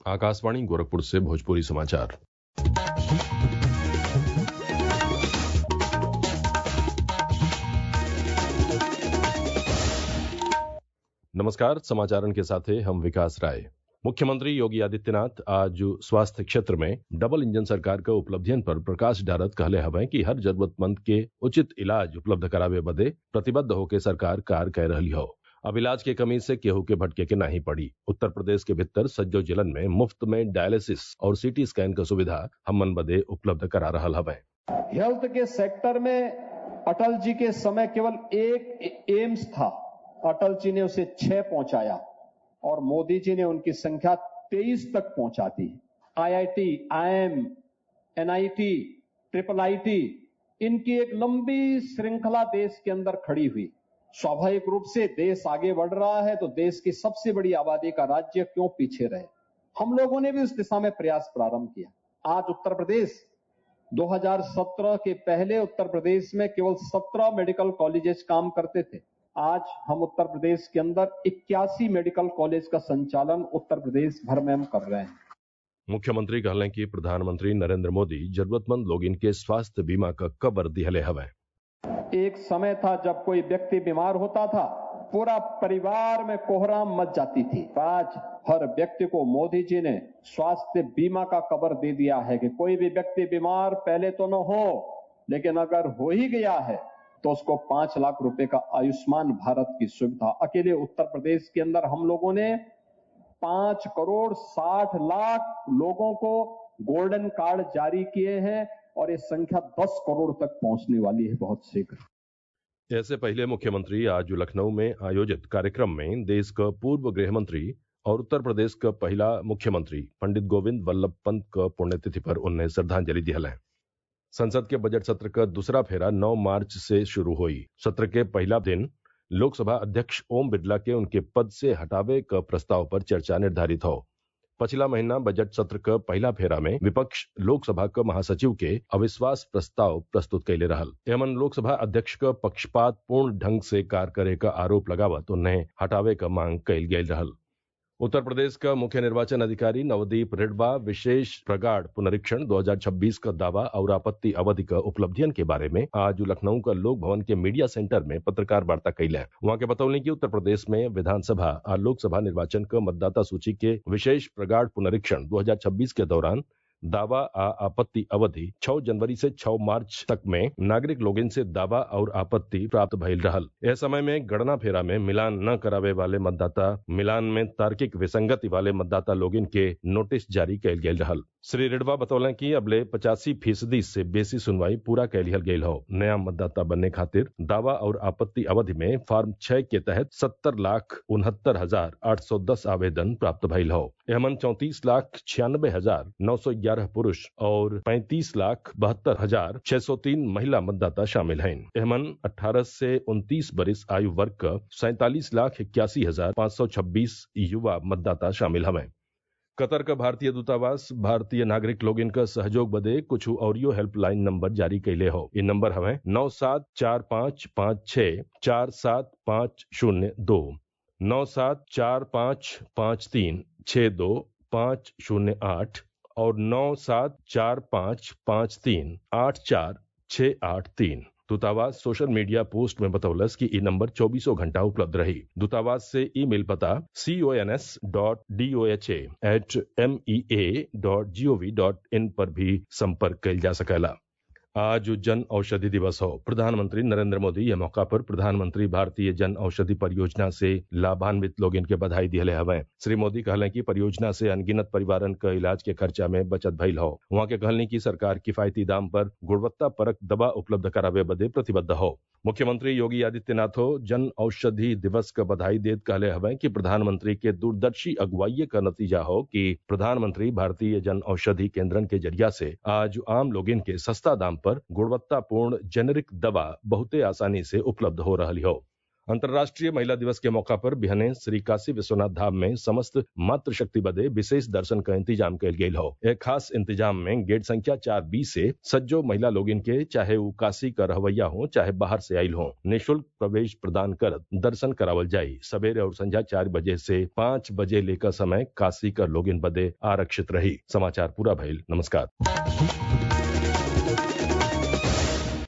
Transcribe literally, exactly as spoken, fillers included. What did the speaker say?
आकाशवाणी गोरखपुर से भोजपुरी समाचार। नमस्कार, समाचारन के साथ हैं हम विकास राय। मुख्यमंत्री योगी आदित्यनाथ आज स्वास्थ्य क्षेत्र में डबल इंजन सरकार के उपलब्धियन पर प्रकाश डालत कहले हवें कि हर जरूरतमंद के उचित इलाज उपलब्ध करावे बदे प्रतिबद्ध होके सरकार कार्य कर रही हो। अब इलाज के कमी से केहू के भटके के नहीं पड़ी। उत्तर प्रदेश के भीतर सज्जो जिलन में मुफ्त में डायलिसिस और सीटी स्कैन का सुविधा हमन बदे उपलब्ध करा रहल हवें। हेल्थ के सेक्टर में अटल जी के समय केवल एक एम्स था, अटल जी ने उसे छह पहुंचाया और मोदी जी ने उनकी संख्या तेईस तक पहुंचा दी। IIT, IIM, NIT, triple IT, इनकी एक लंबी श्रृंखला देश के अंदर खड़ी हुई। स्वाभाविक रूप से देश आगे बढ़ रहा है तो देश की सबसे बड़ी आबादी का राज्य क्यों पीछे रहे। हम लोगों ने भी उस दिशा में प्रयास प्रारंभ किया। आज उत्तर प्रदेश दो हज़ार सत्रह के पहले उत्तर प्रदेश में केवल सत्रह मेडिकल कॉलेजेस काम करते थे। आज हम उत्तर प्रदेश के अंदर इक्यासी मेडिकल कॉलेज का संचालन उत्तर प्रदेश भर में हम कर रहे हैं। मुख्यमंत्री कहलें कि प्रधानमंत्री नरेंद्र मोदी जरूरतमंद लोग इनके स्वास्थ्य बीमा का कवर दिहले हवें। एक समय था जब कोई व्यक्ति बीमार होता था, पूरा परिवार में कोहराम मच जाती थी। आज हर व्यक्ति को मोदी जी ने स्वास्थ्य बीमा का कवर दे दिया है कि कोई भी व्यक्ति बीमार पहले तो न हो, लेकिन अगर हो ही गया है तो उसको पांच लाख रुपए का आयुष्मान भारत की सुविधा। अकेले उत्तर प्रदेश के अंदर हम लोगों ने पांच करोड़ साठ लाख लोगों को गोल्डन कार्ड जारी किए हैं और ये संख्या दस करोड़ तक पहुंचने वाली है बहुत शीघ्र। ऐसे पहले मुख्यमंत्री आज लखनऊ में आयोजित कार्यक्रम में देश का पूर्व गृह मंत्री और उत्तर प्रदेश का पहला मुख्यमंत्री पंडित गोविंद वल्लभ पंत का पुण्यतिथि पर उन्हें श्रद्धांजलि दिहले। संसद के बजट सत्र का दूसरा फेरा नौ मार्च से शुरू हुई। सत्र के पहला दिन लोकसभा अध्यक्ष ओम बिरला के उनके पद से हटावे का प्रस्ताव पर चर्चा निर्धारित हो। पिछला महीना बजट सत्र का पहला फेरा में विपक्ष लोकसभा का महासचिव के अविश्वास प्रस्ताव प्रस्तुत कैले रहल। एमन लोकसभा अध्यक्ष का पक्षपात पूर्ण ढंग से कार्य करे का आरोप लगावत उन्हें हटावे का मांग कैल गई रहल। उत्तर प्रदेश का मुख्य निर्वाचन अधिकारी नवदीप रेडवा विशेष प्रगाढ़ पुनरीक्षण दो हज़ार छब्बीस का दावा और आपत्ति अवधि का उपलब्धियन के बारे में आज लखनऊ का लोक भवन के मीडिया सेंटर में पत्रकार वार्ता कैले। वहां के बतौले कि उत्तर प्रदेश में विधानसभा और लोकसभा निर्वाचन का मतदाता सूची के विशेष प्रगाढ़ पुनरीक्षण दो हज़ार छब्बीस के दौरान दावा आ आपत्ति अवधि छह जनवरी से छह मार्च तक में नागरिक लोगन से दावा और आपत्ति प्राप्त भइल रहल। इस समय में गणना फेरा में मिलान न करावे वाले मतदाता, मिलान में तार्किक विसंगति वाले मतदाता लोगन के नोटिस जारी कैल गेल रहल। श्री रेडवा बतौलें कि अबले पचासी फीसदी से बेसी सुनवाई पूरा कैलिहल गेल हो। नया मतदाता बनने खातिर दावा और आपत्ति अवधि में फॉर्म छह के तहत सत्तर लाख उनहत्तर हजार आठ सौ दस आवेदन प्राप्त भइल हो। एमन चौंतीस लाख छियानबे हजार नौ सौ ग्यारह पुरुष और पैंतीस लाख बहत्तर हजार छह सौ तीन महिला मतदाता शामिल हैं। एमन अठारह से उनतीस बरिस आयु वर्ग का सैंतालीस लाख इक्यासी हजार पाँच सौ छब्बीस युवा मतदाता शामिल हवें। कतर का भारतीय दूतावास भारतीय नागरिक लोग इनका सहयोग बदे कुछ औरियो हेल्पलाइन नंबर जारी कैले हो। इन नंबर हमें नौ सात चार पाँच पाँच छः चार सात पाँच शून्य दो, नौ सात चार पाँच पाँच तीन छः दो पाँच शून्य आठ और नौ सात चार पाँच पाँच तीन आठ चार छः आठ तीन। दूतावास सोशल मीडिया पोस्ट में बतौलस कि ई नंबर चौबीसों घंटा उपलब्ध रही। दूतावास से ईमेल पता C O N S dot D O H A at M E A dot G O V dot in पर भी संपर्क कैल जा सकेला। आज जन औषधि दिवस हो। प्रधानमंत्री नरेंद्र मोदी यह मौका पर प्रधानमंत्री भारतीय जन औषधि परियोजना से लाभान्वित लोग इनके बधाई दिले हवें। श्री मोदी कहलें कि परियोजना से अनगिनत परिवारन का इलाज के खर्चा में बचत भइल हो। वहां के कहलें कि सरकार किफायती दाम पर गुणवत्ता परक दवा उपलब्ध करावे बदे प्रतिबद्ध हो। मुख्यमंत्री योगी आदित्यनाथ जन औषधि दिवस का बधाई देत कहले हवें कि प्रधानमंत्री के दूरदर्शी अगुवाई का नतीजा हो कि प्रधानमंत्री भारतीय जन औषधि केंद्रन के जरिया से आज आम लोगन के सस्ता दाम पर गुणवत्तापूर्ण जेनेरिक दवा बहुते आसानी से उपलब्ध हो रही हो। अंतर्राष्ट्रीय महिला दिवस के मौका पर बिहने श्री काशी विश्वनाथ धाम में समस्त मातृशक्ति बदे विशेष दर्शन का इंतजाम कयल गेल हो। एक खास इंतजाम में गेट संख्या चार बी से सज्जो महिला लोगिन के चाहे वो काशी का रहवैया हो चाहे बाहर से आयल हो निःशुल्क प्रवेश प्रदान कर दर्शन करावल जाये। सवेरे और संध्या चार बजे से पाँच बजे लेकर समय काशी का लोगिन बदे आरक्षित रही। समाचार पूरा भइल। नमस्कार।